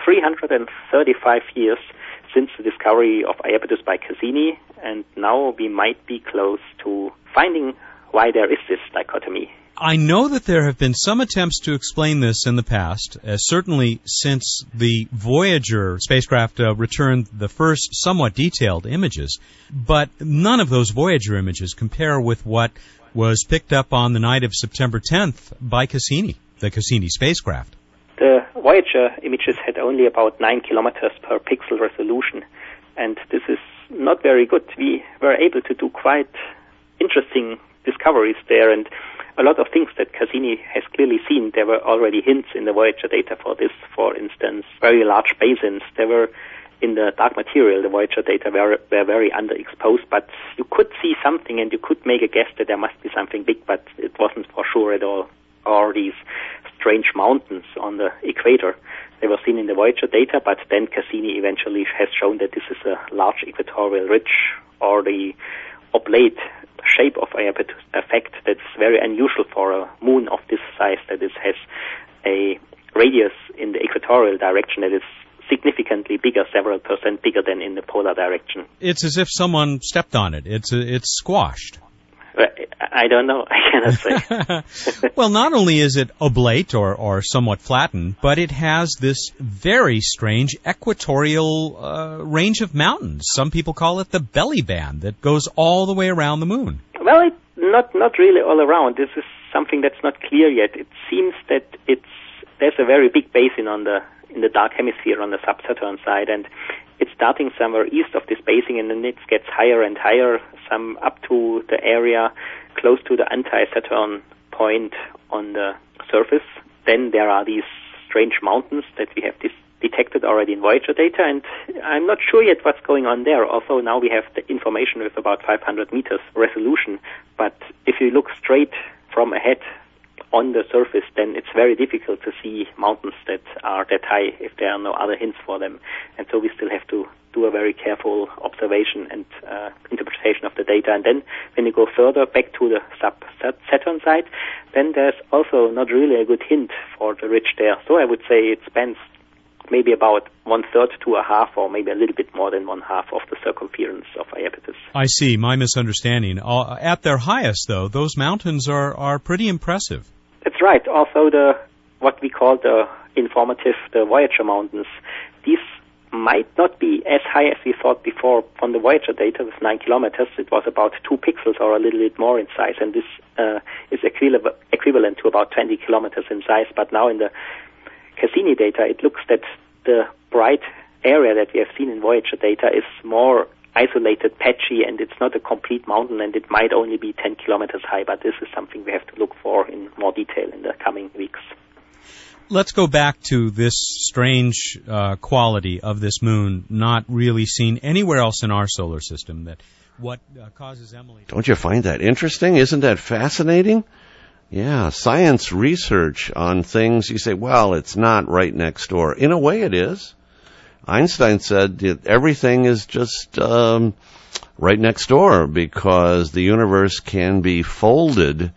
335 years since the discovery of Iapetus by Cassini, and now we might be close to finding why there is this dichotomy. I know that there have been some attempts to explain this in the past, certainly since the Voyager spacecraft returned the first somewhat detailed images, but none of those Voyager images compare with what was picked up on the night of September 10th by Cassini, the Cassini spacecraft. The Voyager images had only about 9 kilometers per pixel resolution, and this is not very good. We were able to do quite interesting discoveries there, and a lot of things that Cassini has clearly seen. There were already hints in the Voyager data for this. For instance, very large basins. There were in the dark material. The Voyager data were very underexposed, but you could see something, and you could make a guess that there must be something big, but it wasn't for sure at all. Or these strange mountains on the equator. They were seen in the Voyager data, but then Cassini eventually has shown that this is a large equatorial ridge, or the oblate shape of Iapetus effect that's very unusual for a moon of this size, that it has a radius in the equatorial direction that is significantly bigger, several percent bigger than in the polar direction. It's as if someone stepped on it. It's squashed. I don't know. I cannot say. Well, not only is it oblate or somewhat flattened, but it has this very strange equatorial range of mountains. Some people call it the belly band that goes all the way around the moon. Well, it's not really all around. This is something that's not clear yet. It seems that there's a very big basin in the dark hemisphere on the sub-Saturn side, and it's starting somewhere east of this basin, and then it gets higher and higher, some up to the area close to the anti-Saturn point on the surface. Then there are these strange mountains that we have detected already in Voyager data, and I'm not sure yet what's going on there. Also, now we have the information with about 500 meters resolution, but if you look straight from ahead on the surface, then it's very difficult to see mountains that are that high if there are no other hints for them. And so we still have to do a very careful observation and interpretation of the data. And then when you go further back to the sub-Saturn side, then there's also not really a good hint for the ridge there. So I would say it spans maybe about 1/3 to a half, or maybe a little bit more than 1/2 of the circumference of Iapetus. I see. My misunderstanding. At their highest, though, those mountains are pretty impressive. That's right. Also, what we call the Voyager Mountains, these might not be as high as we thought before. From the Voyager data with 9 kilometers, it was about 2 pixels or a little bit more in size, and this is equivalent to about 20 kilometers in size. But now in the Cassini data, it looks that the bright area that we have seen in Voyager data is more isolated, patchy, and it's not a complete mountain, and it might only be 10 kilometers high, but this is something we have to look for in more detail in the coming weeks. Let's go back to this strange quality of this moon, not really seen anywhere else in our solar system. That what causes Emily... Don't you find that interesting? Isn't that fascinating? Yeah, science research on things, you say, well, it's not right next door. In a way it is. Einstein said that everything is just right next door because the universe can be folded,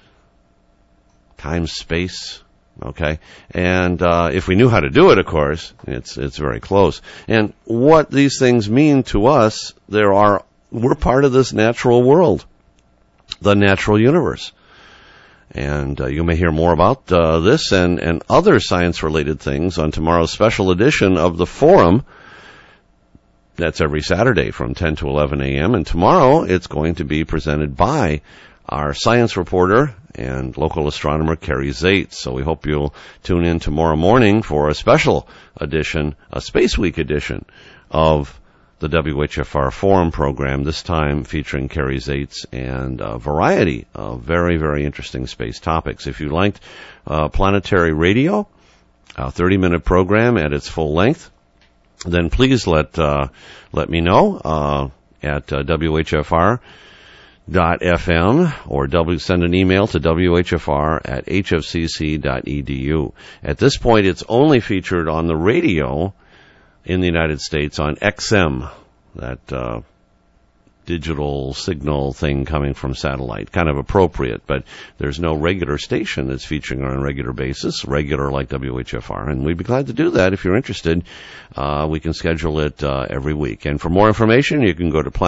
time, space, okay? And if we knew how to do it, of course, it's very close. And what these things mean to us, we're part of this natural world, the natural universe. And you may hear more about this and other science-related things on tomorrow's special edition of the Forum. That's every Saturday from 10 to 11 a.m. And tomorrow it's going to be presented by our science reporter and local astronomer, Carrie Zaitz. So we hope you'll tune in tomorrow morning for a special edition, a Space Week edition of the WHFR Forum program, this time featuring Carrie Zaitz and a variety of very, very interesting space topics. If you liked Planetary Radio, a 30-minute program at its full length, then please let me know at WHFR.FM or send an email to WHFR@hfcc.edu. At this point, it's only featured on the radio in the United States on XM, that digital signal thing coming from satellite. Kind of appropriate, but there's no regular station that's featuring on a regular basis, regular like WHFR, and we'd be glad to do that if you're interested. We can schedule it every week. And for more information, you can go to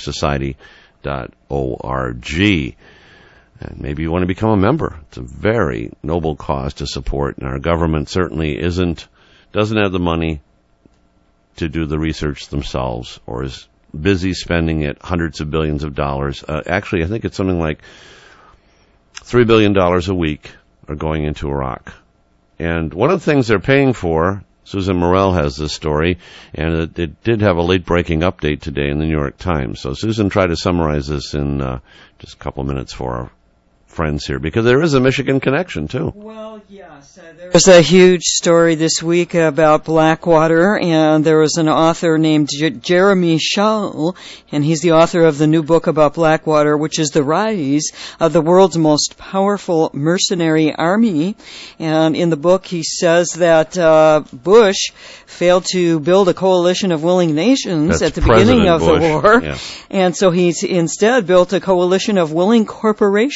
planetarySociety.org. And maybe you want to become a member. It's a very noble cause to support, and our government certainly doesn't have the money to do the research themselves, or is busy spending it hundreds of billions of dollars. Actually, I think it's something like $3 billion a week are going into Iraq. And one of the things they're paying for, Susan Morell has this story, and it did have a late-breaking update today in the New York Times. So Susan tried to summarize this in just a couple minutes for our friends here, because there is a Michigan connection, too. Well, yes. There's a huge story this week about Blackwater, and there was an author named Jeremy Schall, and he's the author of the new book about Blackwater, which is the rise of the world's most powerful mercenary army. And in the book, he says that Bush failed to build a coalition of willing nations at the beginning of the war, yeah. And so he's instead built a coalition of willing corporations.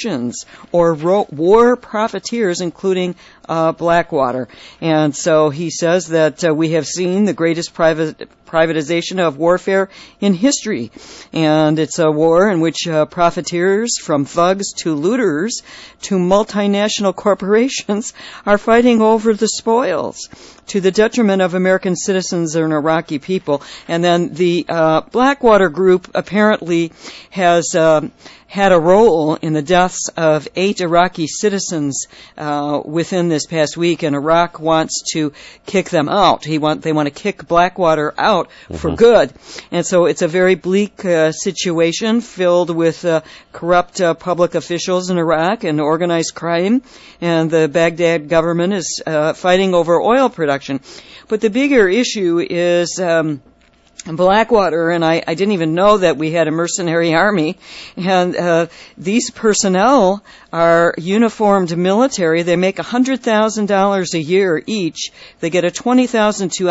interests or war profiteers, including Blackwater. And so he says that we have seen the greatest privatization of warfare in history. And it's a war in which profiteers, from thugs to looters to multinational corporations, are fighting over the spoils to the detriment of American citizens and Iraqi people. And then the Blackwater Group apparently has had a role in the deaths of 8 Iraqi citizens within this past week, and Iraq wants to kick them out. They want to kick Blackwater out for good. And so it's a very bleak situation filled with corrupt public officials in Iraq and organized crime, and the Baghdad government is fighting over oil production. But the bigger issue is Blackwater, and I didn't even know that we had a mercenary army, and these personnel are uniformed military. They make $100,000 a year each. They get a $20,000 to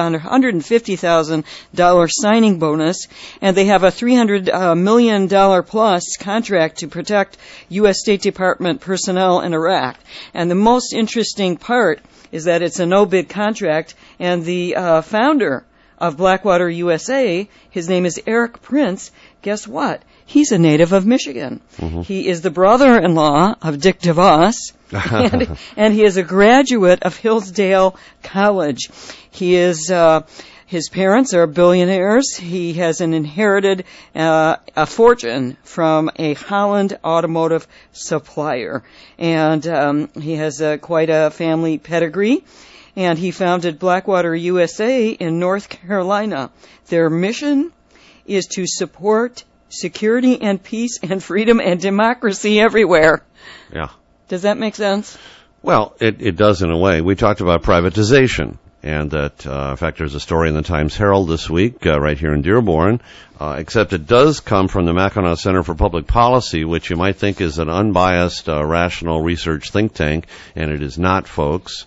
$150,000 signing bonus, and they have a $300 million plus contract to protect U.S. State Department personnel in Iraq. And the most interesting part is that it's a no-bid contract, and the founder of Blackwater USA, his name is Eric Prince. Guess what? He's a native of Michigan. He is the brother-in-law of Dick DeVos, and he is a graduate of Hillsdale College. He is his parents are billionaires. He has inherited a fortune from a Holland automotive supplier, and he has quite a family pedigree. And he founded Blackwater USA in North Carolina. Their mission is to support security and peace and freedom and democracy everywhere. Yeah. Does that make sense? Well, it does in a way. We talked about privatization, and that, in fact, there's a story in the Times-Herald this week, right here in Dearborn, except it does come from the Mackinac Center for Public Policy, which you might think is an unbiased, rational research think tank, and it is not, folks.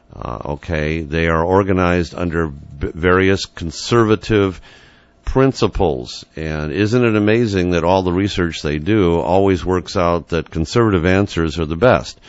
They are organized under various conservative principles, and isn't it amazing that all the research they do always works out that conservative answers are the best?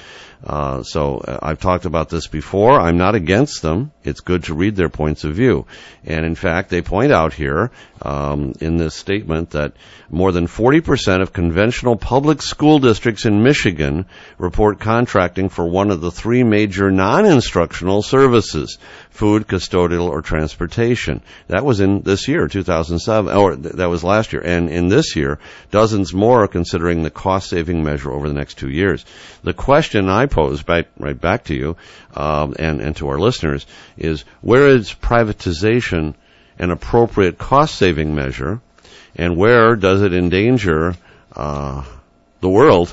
I've talked about this before. I'm not against them. It's good to read their points of view. And in fact, they point out here in this statement that more than 40% of conventional public school districts in Michigan report contracting for one of the 3 major non-instructional services: food, custodial, or transportation. That was in this year, 2007, or that was last year. And in this year, dozens more are considering the cost-saving measure over the next 2 years. The question I pose right back to you and to our listeners is, where is privatization an appropriate cost-saving measure, and where does it endanger the world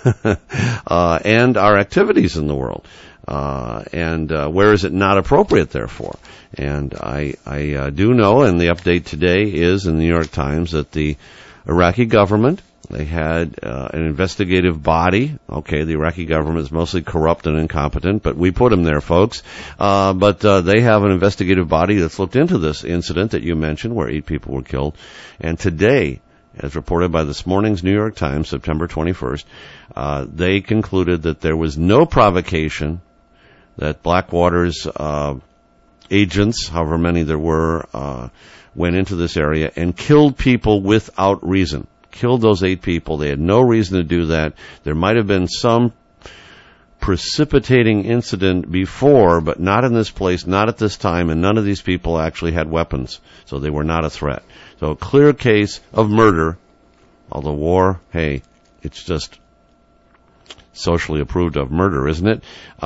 and our activities in the world? And where is it not appropriate, therefore? And I do know, and the update today is in the New York Times, that the Iraqi government, they had an investigative body. Okay, the Iraqi government is mostly corrupt and incompetent, but we put them there, folks. But they have an investigative body that's looked into this incident that you mentioned, where 8 people were killed. And today, as reported by this morning's New York Times, September 21st, they concluded that there was no provocation, that Blackwater's agents, however many there were, went into this area and killed people without reason. Killed those 8 people. They had no reason to do that. There might have been some precipitating incident before, but not in this place, not at this time, and none of these people actually had weapons, so they were not a threat. So a clear case of murder, although war, hey, it's just socially approved of murder, isn't it?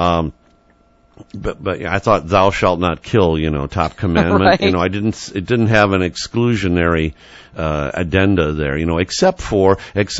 But I thought "thou shalt not kill," top commandment. Right. It didn't have an exclusionary addenda there. Except for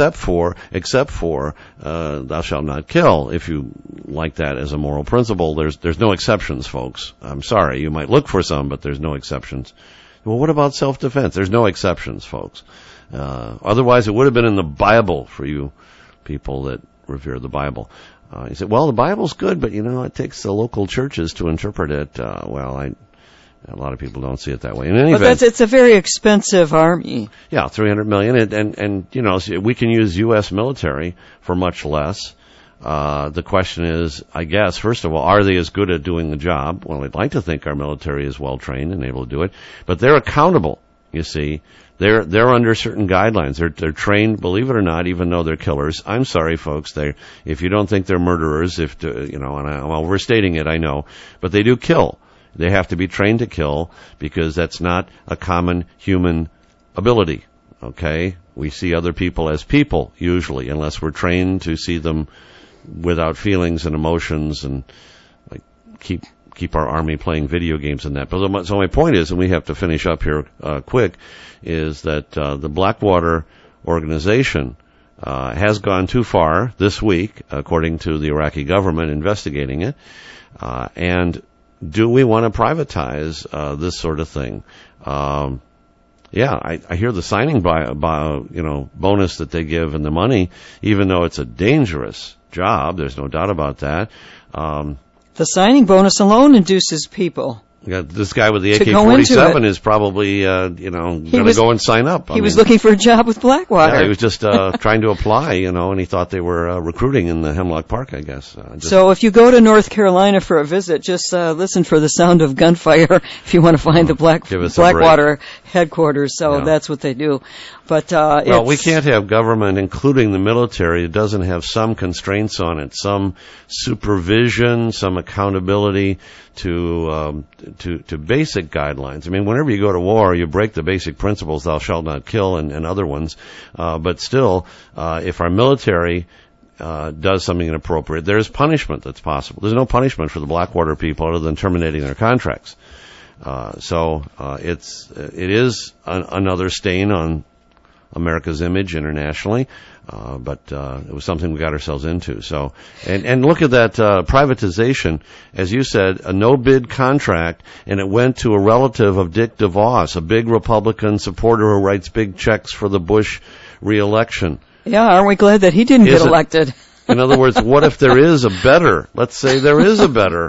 "thou shalt not kill." If you like that as a moral principle, there's no exceptions, folks. I'm sorry, you might look for some, but there's no exceptions. Well, what about self-defense? There's no exceptions, folks. Otherwise, it would have been in the Bible for you people that revere the Bible. You say, well, the Bible's good, but, it takes the local churches to interpret it. A lot of people don't see it that way. In any event, it's a very expensive army. Yeah, $300 million. And we can use U.S. military for much less. The question is, I guess, first of all, are they as good at doing the job? Well, I'd like to think our military is well trained and able to do it, but they're accountable. You see, they're under certain guidelines. They're trained, believe it or not, even though they're killers. I'm sorry, folks. If you don't think they're murderers, and I'm overstating it, I know, but they do kill. They have to be trained to kill because that's not a common human ability. Okay, we see other people as people usually, unless we're trained to see them without feelings and emotions, and like keep our army playing video games and that. But so my point is, and we have to finish up here quick, is that the Blackwater organization has gone too far this week, according to the Iraqi government investigating it. And do we want to privatize this sort of thing? I hear the signing bonus that they give and the money, even though it's a dangerous job. There's no doubt about that. The signing bonus alone induces people. This guy with the AK-47 is probably, going to go and sign up. He was looking for a job with Blackwater. Yeah, he was just trying to apply, and he thought they were recruiting in the Hemlock Park, I guess. So if you go to North Carolina for a visit, just listen for the sound of gunfire if you want to find the Blackwater headquarters. So that's what they do. But we can't have government, including the military, that doesn't have some constraints on it, some supervision, some accountability to basic guidelines. I mean, whenever you go to war, you break the basic principles, thou shalt not kill, and other ones. But still, if our military does something inappropriate, there's punishment that's possible. There's no punishment for the Blackwater people other than terminating their contracts. It is another stain on America's image internationally, but it was something we got ourselves into. So, and look at that privatization, as you said, a no-bid contract, and it went to a relative of Dick DeVos, a big Republican supporter who writes big checks for the Bush re-election. Yeah, aren't we glad that he didn't get elected? In other words, what if there is a better, let's say there is a better,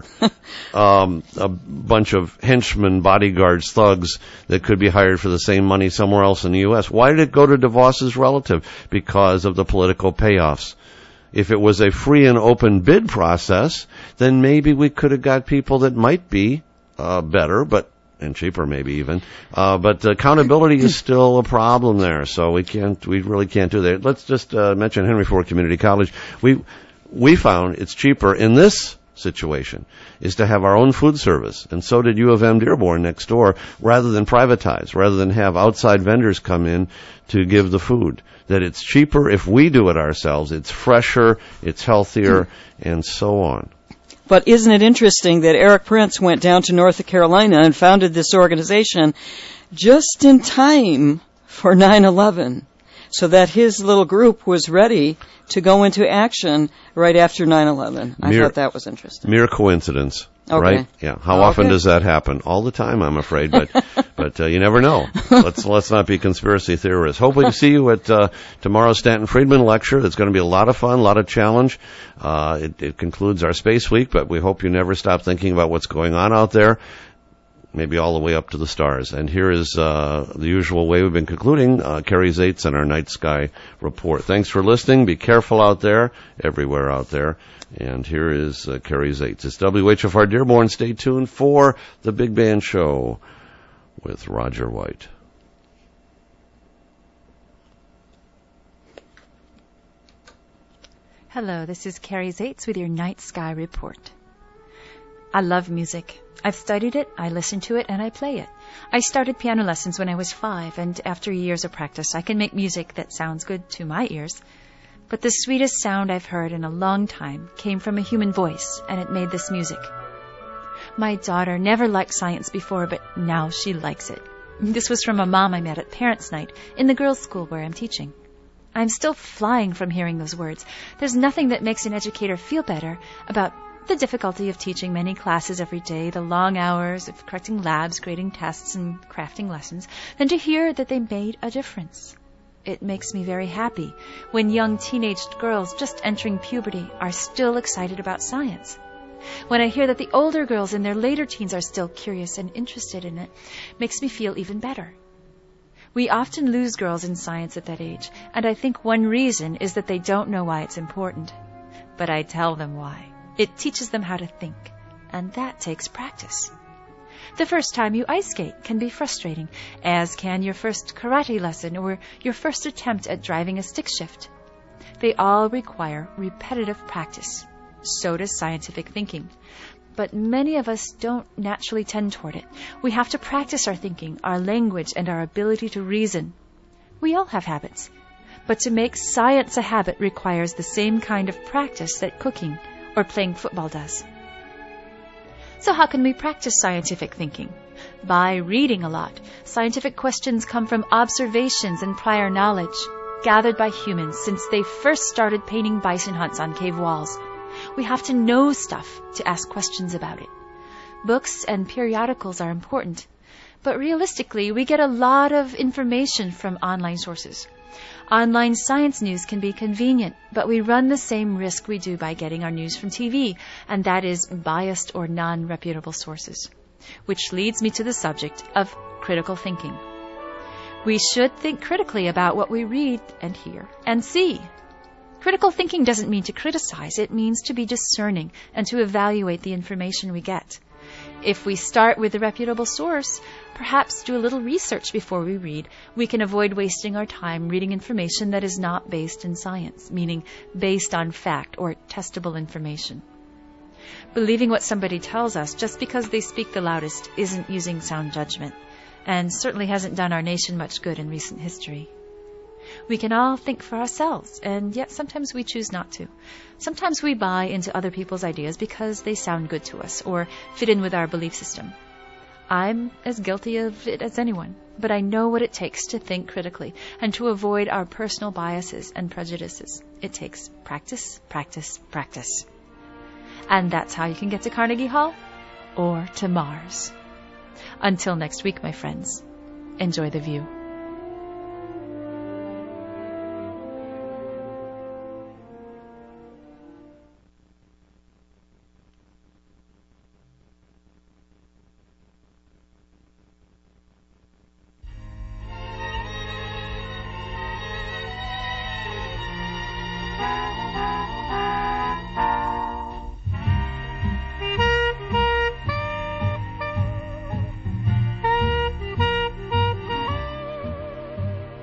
a bunch of henchmen, bodyguards, thugs that could be hired for the same money somewhere else in the U.S. Why did it go to DeVos's relative? Because of the political payoffs. If it was a free and open bid process, then maybe we could have got people that might be better, and cheaper maybe even. But accountability is still a problem there, so we really can't do that. Let's just mention Henry Ford Community College. We found it's cheaper in this situation is to have our own food service, and so did U of M Dearborn next door, rather than privatize, rather than have outside vendors come in to give the food. That it's cheaper if we do it ourselves, it's fresher, it's healthier, and so on. But isn't it interesting that Eric Prince went down to North Carolina and founded this organization just in time for 9/11, so that his little group was ready to go into action right after 9/11. I thought that was interesting. Mere coincidence, okay. Right? Yeah. How often does that happen? All the time, I'm afraid, but you never know. Let's not be conspiracy theorists. Hopefully to see you at tomorrow's Stanton Friedman lecture. That's going to be a lot of fun, a lot of challenge. It concludes our Space Week, but we hope you never stop thinking about what's going on out there, maybe all the way up to the stars. And here is the usual way we've been concluding, Carrie Zates and our Night Sky Report. Thanks for listening. Be careful out there, everywhere out there. And here is Carrie Zates. It's WHFR Dearborn. Stay tuned for the Big Band Show with Roger White. Hello, this is Carrie Zates with your Night Sky Report. I love music. I've studied it, I listen to it, and I play it. I started piano lessons when I was 5, and after years of practice, I can make music that sounds good to my ears. But the sweetest sound I've heard in a long time came from a human voice, and it made this music. My daughter never liked science before, but now she likes it. This was from a mom I met at Parents' Night in the girls' school where I'm teaching. I'm still flying from hearing those words. There's nothing that makes an educator feel better about the difficulty of teaching many classes every day, the long hours of correcting labs, grading tests, and crafting lessons, than to hear that they made a difference. It makes me very happy when young teenage girls just entering puberty are still excited about science. When I hear that the older girls in their later teens are still curious and interested in it, makes me feel even better. We often lose girls in science at that age, and I think one reason is that they don't know why it's important. but I tell them why. It teaches them how to think, and that takes practice. The first time you ice skate can be frustrating, as can your first karate lesson or your first attempt at driving a stick shift. They all require repetitive practice. So does scientific thinking. But many of us don't naturally tend toward it. We have to practice our thinking, our language, and our ability to reason. We all have habits. But to make science a habit requires the same kind of practice that cooking or playing football does. So how can we practice scientific thinking? By reading a lot. Scientific questions come from observations and prior knowledge gathered by humans since they first started painting bison hunts on cave walls. We have to know stuff to ask questions about it. Books and periodicals are important, but realistically, we get a lot of information from online sources. Online science news can be convenient, but we run the same risk we do by getting our news from TV, and that is biased or non-reputable sources. Which leads me to the subject of critical thinking. We should think critically about what we read and hear and see. Critical thinking doesn't mean to criticize. It means to be discerning and to evaluate the information we get. If we start with a reputable source, perhaps do a little research before we read, we can avoid wasting our time reading information that is not based in science, meaning based on fact or testable information. Believing what somebody tells us just because they speak the loudest isn't using sound judgment, and certainly hasn't done our nation much good in recent history. We can all think for ourselves, and yet sometimes we choose not to. Sometimes we buy into other people's ideas because they sound good to us or fit in with our belief system. I'm as guilty of it as anyone, but I know what it takes to think critically and to avoid our personal biases and prejudices. It takes practice, practice, practice. And that's how you can get to Carnegie Hall or to Mars. Until next week, my friends, enjoy the view.